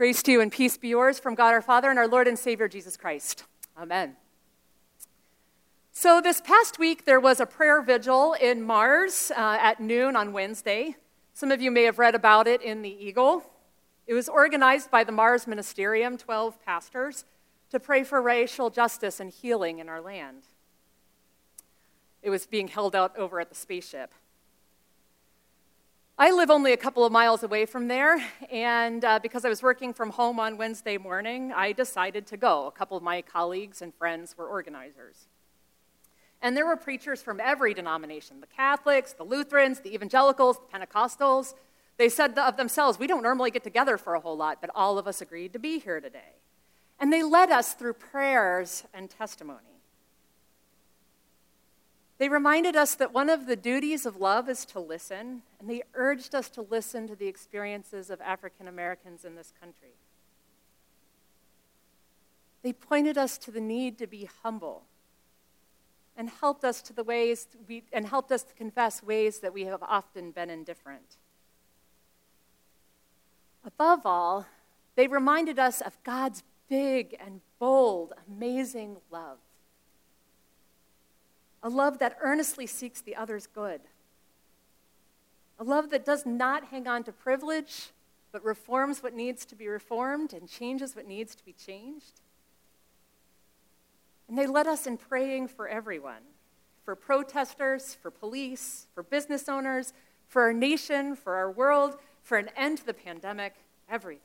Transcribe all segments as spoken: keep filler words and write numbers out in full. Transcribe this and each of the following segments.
Grace to you and peace be yours from God our Father and our Lord and Savior Jesus Christ. Amen. So this past week there was a prayer vigil in Mars uh, at noon on Wednesday. Some of you may have read about it in the Eagle. It was organized by the Mars Ministerium, twelve pastors, to pray for racial justice and healing in our land. It was being held out over at the spaceship. I live only a couple of miles away from there, and uh, because I was working from home on Wednesday morning, I decided to go. A couple of my colleagues and friends were organizers. And there were preachers from every denomination, the Catholics, the Lutherans, the Evangelicals, the Pentecostals. They said of themselves, we don't normally get together for a whole lot, but all of us agreed to be here today. And they led us through prayers and testimony. They reminded us that one of the duties of love is to listen, and they urged us to listen to the experiences of African Americans in this country. They pointed us to the need to be humble and helped us to the ways we, and helped us to confess ways that we have often been indifferent. Above all, they reminded us of God's big and bold, amazing love. A love that earnestly seeks the other's good. A love that does not hang on to privilege, but reforms what needs to be reformed and changes what needs to be changed. And they led us in praying for everyone, for protesters, for police, for business owners, for our nation, for our world, for an end to the pandemic, everything.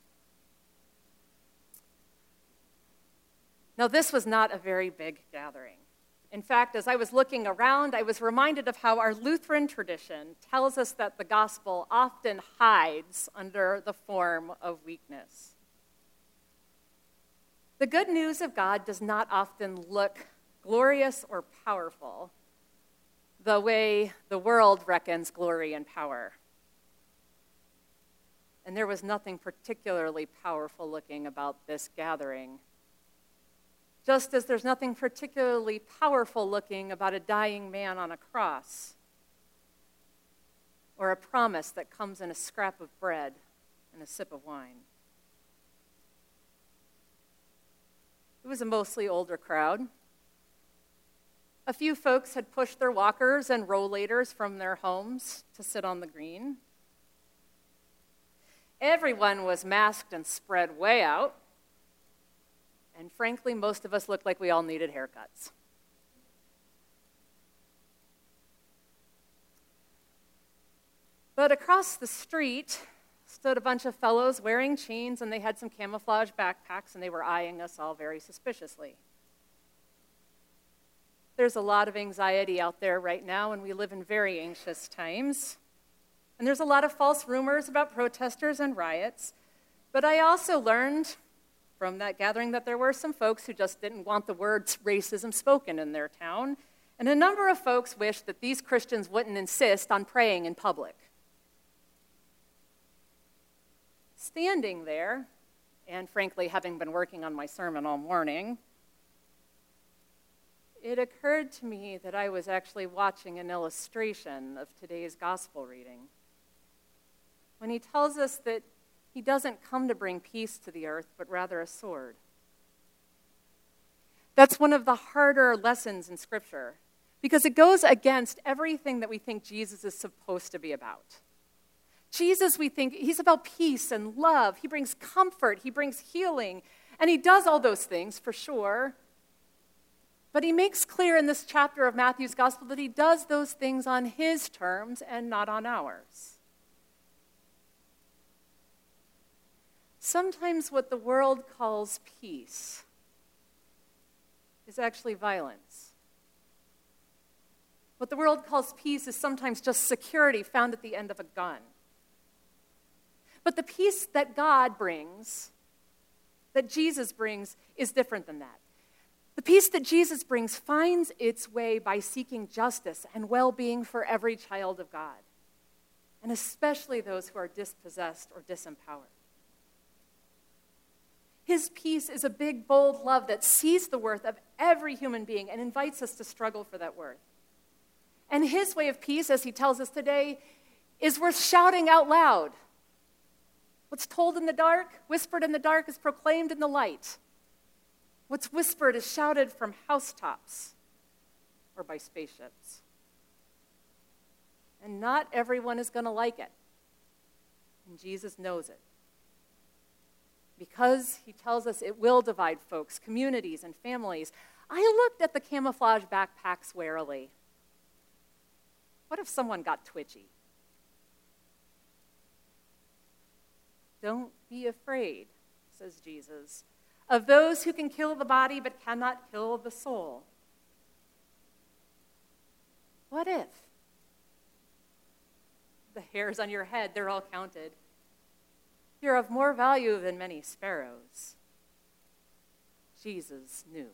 Now, this was not a very big gathering. In fact, as I was looking around, I was reminded of how our Lutheran tradition tells us that the gospel often hides under the form of weakness. The good news of God does not often look glorious or powerful the way the world reckons glory and power. And there was nothing particularly powerful looking about this gathering. Just as there's nothing particularly powerful looking about a dying man on a cross, or a promise that comes in a scrap of bread and a sip of wine. It was a mostly older crowd. A few folks had pushed their walkers and rollators from their homes to sit on the green. Everyone was masked and spread way out. And frankly, most of us looked like we all needed haircuts. But across the street stood a bunch of fellows wearing chains, and they had some camouflage backpacks, and they were eyeing us all very suspiciously. There's a lot of anxiety out there right now, and we live in very anxious times. And there's a lot of false rumors about protesters and riots. But I also learned from that gathering that there were some folks who just didn't want the words racism spoken in their town, and a number of folks wished that these Christians wouldn't insist on praying in public. Standing there, and frankly having been working on my sermon all morning, it occurred to me that I was actually watching an illustration of today's gospel reading. When he tells us that he doesn't come to bring peace to the earth, but rather a sword. That's one of the harder lessons in Scripture, because it goes against everything that we think Jesus is supposed to be about. Jesus, we think, he's about peace and love. He brings comfort. He brings healing. And he does all those things, for sure. But he makes clear in this chapter of Matthew's Gospel that he does those things on his terms and not on ours. Sometimes what the world calls peace is actually violence. What the world calls peace is sometimes just security found at the end of a gun. But the peace that God brings, that Jesus brings, is different than that. The peace that Jesus brings finds its way by seeking justice and well-being for every child of God, and especially those who are dispossessed or disempowered. His peace is a big, bold love that sees the worth of every human being and invites us to struggle for that worth. And his way of peace, as he tells us today, is worth shouting out loud. What's told in the dark, whispered in the dark, is proclaimed in the light. What's whispered is shouted from housetops or by spaceships. And not everyone is going to like it. And Jesus knows it. Because he tells us it will divide folks, communities, and families, I looked at the camouflage backpacks warily. What if someone got twitchy? Don't be afraid, says Jesus, of those who can kill the body but cannot kill the soul. What if? The hairs on your head, they're all counted. You're of more value than many sparrows. Jesus knew.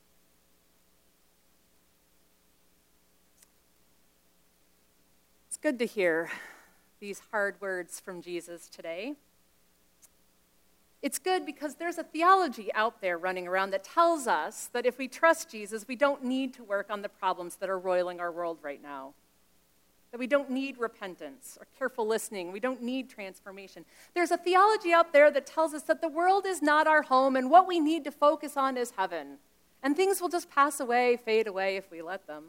It's good to hear these hard words from Jesus today. It's good because there's a theology out there running around that tells us that if we trust Jesus, we don't need to work on the problems that are roiling our world right now. That we don't need repentance or careful listening. We don't need transformation. There's a theology out there that tells us that the world is not our home and what we need to focus on is heaven. And things will just pass away, fade away if we let them.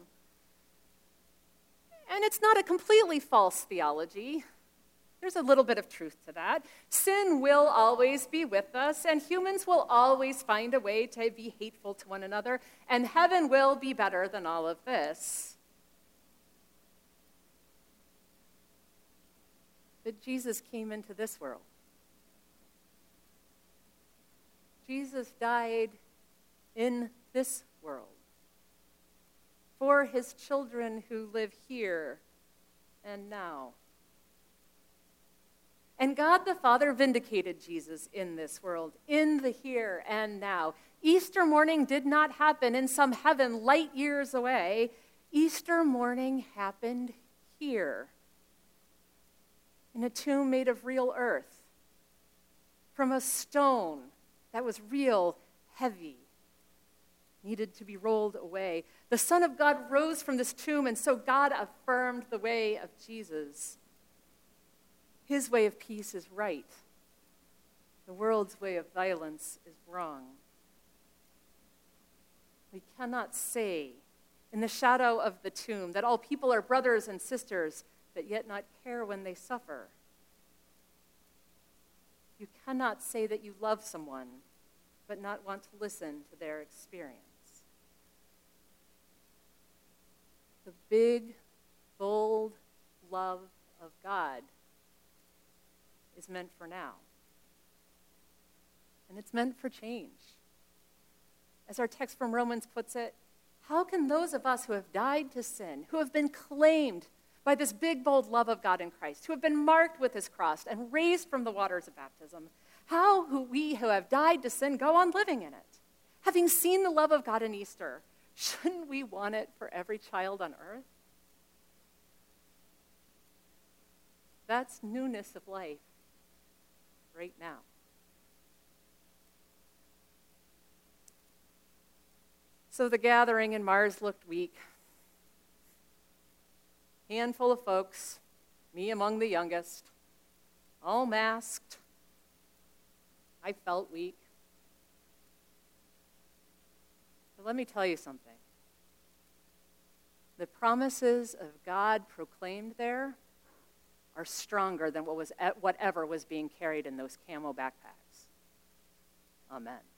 And it's not a completely false theology. There's a little bit of truth to that. Sin will always be with us, and humans will always find a way to be hateful to one another, and heaven will be better than all of this. But Jesus came into this world. Jesus died in this world for his children who live here and now. And God the Father vindicated Jesus in this world, in the here and now. Easter morning did not happen in some heaven light years away. Easter morning happened here, in a tomb made of real earth, from a stone that was real heavy, needed to be rolled away. The Son of God rose from this tomb, and so God affirmed the way of Jesus. His way of peace is right. The world's way of violence is wrong. We cannot say in the shadow of the tomb that all people are brothers and sisters, but yet not care when they suffer. You cannot say that you love someone, but not want to listen to their experience. The big, bold love of God is meant for now. And it's meant for change. As our text from Romans puts it, how can those of us who have died to sin, who have been claimed by this big, bold love of God in Christ, who have been marked with his cross and raised from the waters of baptism, how who we who have died to sin go on living in it? Having seen the love of God in Easter, shouldn't we want it for every child on earth? That's newness of life right now. So the gathering in Mars looked weak. Handful of folks, me among the youngest, all masked. I felt weak. But let me tell you something. The promises of God proclaimed there are stronger than what was whatever was being carried in those camo backpacks. Amen.